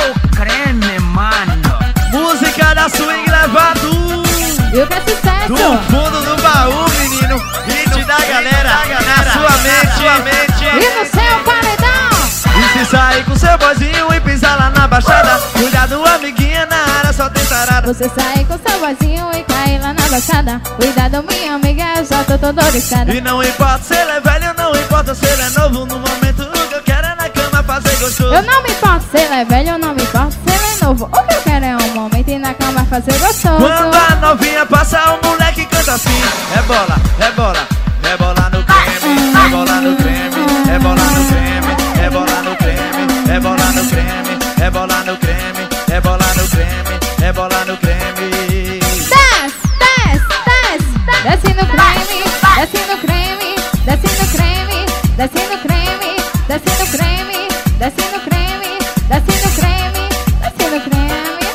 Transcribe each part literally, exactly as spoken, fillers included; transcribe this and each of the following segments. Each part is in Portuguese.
o creme, mano. Música da swing levado E o que é sucesso? do fundo do baú, menino. Hit da galera, na sua mente, sua mente. E no seu paredão? E se sair com seu boizinho e pisar lá na baixada, cuidado, amiguinha, na área só tem tarada. Você sair com seu vozinho e cair lá na baixada. Cuidado, minha amiga, eu já tô todo oriçada. E não importa se ele é velho, não importa se ele é novo. No momento o que eu quero é na cama fazer gostoso. Eu não me importo se ele é velho, eu não me importo se ele é novo. O que eu quero é um momento e na cama fazer gostoso. Quando a novinha passa, o moleque canta assim: é bola, é bola, é bola no creme, é bola no creme, é bola no creme, é bola no creme, é bola no creme, é bola no creme, é bola no creme, é bola no creme. Desce, desce, desce, desce no creme, desce no creme, desce no creme, desce no creme, desce no creme, desce no creme, desce no creme, desce no creme.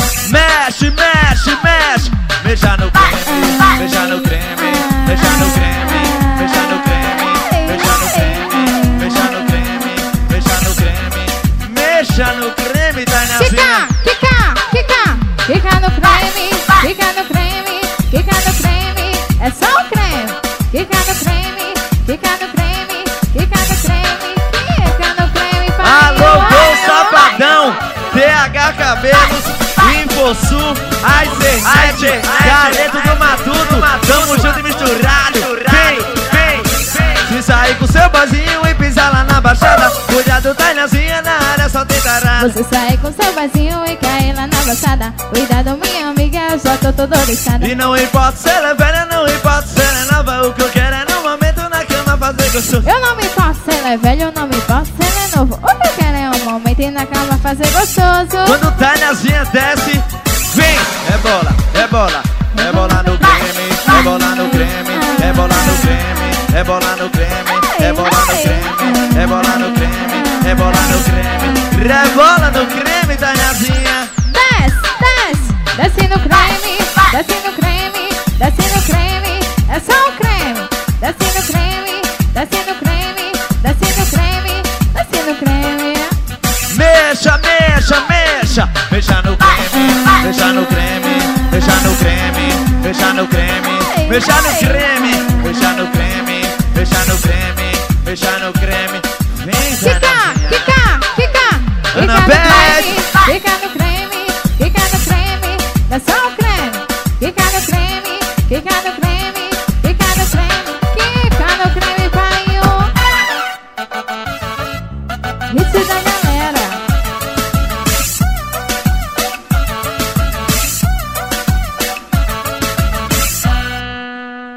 Mexe, mexe, mexe, beija no creme, beija no creme, beija no creme, beija no creme, beija no creme, beija no creme, beija no creme, mexa no creme, Tainazinha. Fica, fica, fica, fica no creme, fica no creme, fica no creme, é só o creme. Fica no creme, fica no creme, fica no creme, fica no creme. Alô, Gol Sapadão, T H Cabelos, Infosul, Aizernet, Galeto do Matuto, tamo junto e misturado. Vem, vem, vem. Se sair com seu boizinho e pisar lá na baixada, cuidado, Tainazinha, na área só tem tarada. Você sair com seu vasinho e cair lá na baixada. Cuidado, minha amiga, eu já tô toda oriçada. E não importa se ela é velha, não importa se ela é nova, o que eu quero é no momento na cama fazer gostoso. Eu não me importo se ele é velho, eu não me importo se ele é novo. O que eu quero é um momento e na cama fazer gostoso. Quando Tainazinha desce, vem! É bola, é bola, é bola no creme, é bola no creme, é bola no creme, é bola no creme, é bola no creme, é bola no creme, é bola no creme, rebola no creme, Tainazinha. Desce, desce, desce no creme, desce no creme, desce no creme, é só o creme. Desce no creme, desce no creme, desce no creme, desce no creme. Mexa, mexa, mexa, mexa no creme, mexa no creme, mexa no creme, mexa no creme, mexa no creme, mexa no creme, mexa no creme, mexa no creme. Vem, Fica, Tainazinha. fica, fica, Ana fica no Beth. creme, fica no creme, fica no creme, é só o creme. Fica no creme, fica no creme, fica no creme, fica no creme, pai. Isso da